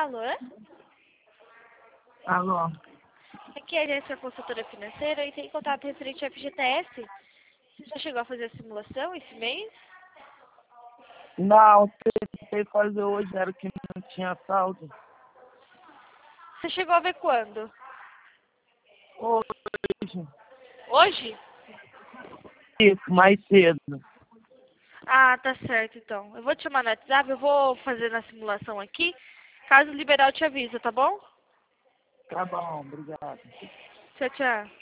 Alô? Alô? Aqui é a agência consultora financeira e tem contato referente ao FGTS. Você já chegou a fazer a simulação esse mês? Não, tentei fazer hoje, era que não tinha saldo. Você chegou a ver quando? Hoje, Hoje? isso, mais cedo. Ah, tá certo então. Eu vou te chamar no WhatsApp, eu vou fazer na simulação aqui. Caso liberar eu te aviso, tá bom? Tá bom, obrigado. Tchau, tchau.